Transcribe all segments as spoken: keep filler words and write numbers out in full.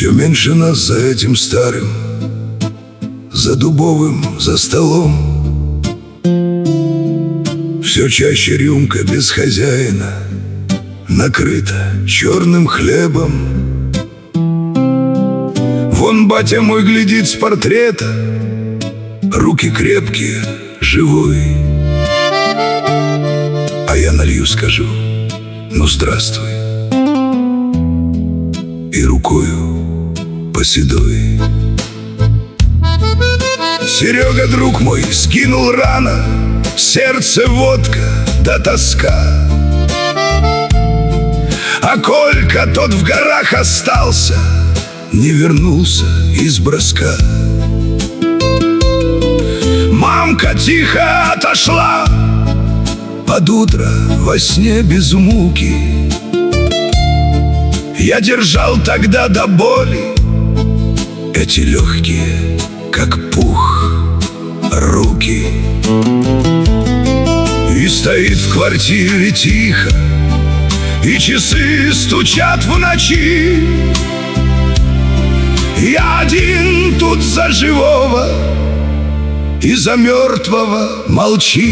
Все меньше нас за этим старым, за дубовым, за столом. Все чаще рюмка без хозяина накрыта черным хлебом. Вон батя мой глядит с портрета, руки крепкие, живой. А я налью, скажу: ну здравствуй, и рукою по седой. Серега, друг мой, сгинул рано, сердце водка да тоска. А Колька тот в горах остался, не вернулся из броска. Мамка тихо отошла под утро во сне без муки. Я держал тогда до боли эти легкие, как пух, руки. И стоит в квартире тихо, и часы стучат в ночи. Я один тут за живого и за мертвого молчит.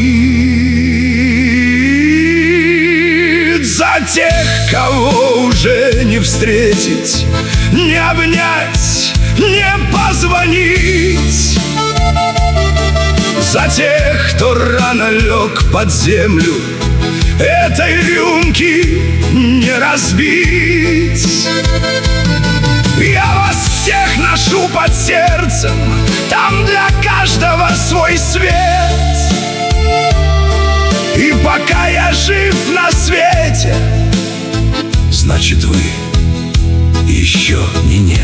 За тех, кого уже не встретить, не обнять, не позвонить. За тех, кто рано лег под землю, этой рюмки не разбить. Я вас всех ношу под сердцем, там для каждого свой свет. И пока я жив на свете, значит, вы еще не нет.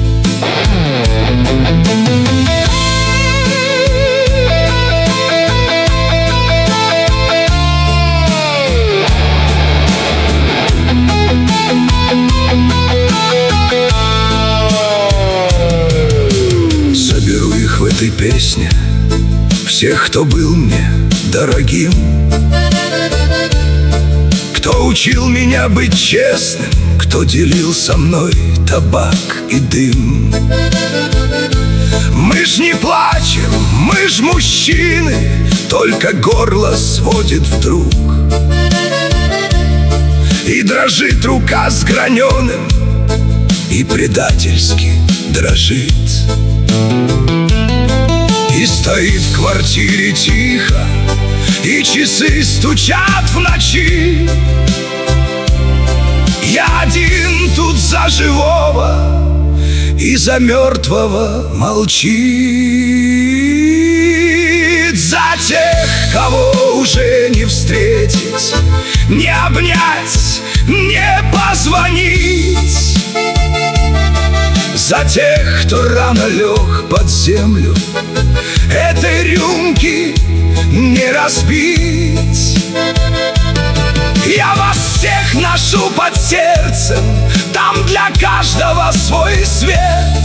Соберу их в этой песне, всех, кто был мне дорогим, кто учил меня быть честным, кто делил со мной табак и дым. Мы ж не плачем, мы ж мужчины, только горло сводит вдруг, и дрожит рука с граненым, и предательски дрожит. И стоит в квартире тихо, и часы стучат в ночи. Я один тут за живого и за мертвого молчит. За тех, кого уже не встретить, не обнять, не позвонить. За тех, кто рано лег под землю, этой рюмки не разбить. Я вас всех ношу под сердцем, там для каждого свой свет.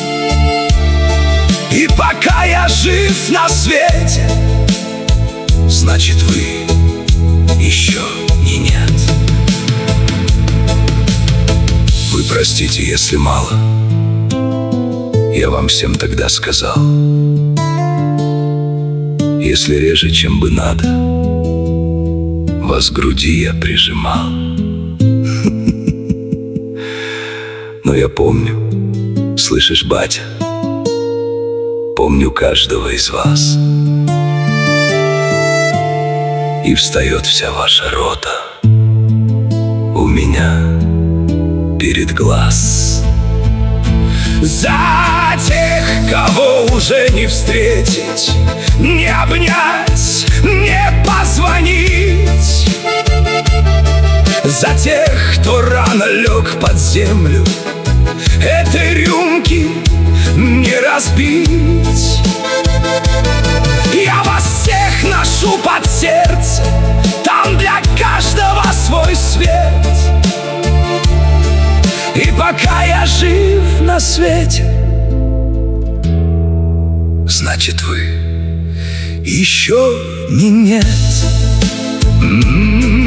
И пока я жив на свете, значит, вы еще не нет. Вы простите, если мало я вам всем тогда сказал. Если реже, чем бы надо, вас к груди я прижимал. Но я помню, слышишь, батя, помню каждого из вас. И встает вся ваша рота у меня перед глаз. За тех, кого уже не встретить, не обнять, не позвонить. За тех, кто рано лег под землю, этой рюмки не разбить. Я вас всех ношу под сердце, там для каждого свой свет. И пока я жив на свете, значит, вы еще не нет. М-м-м.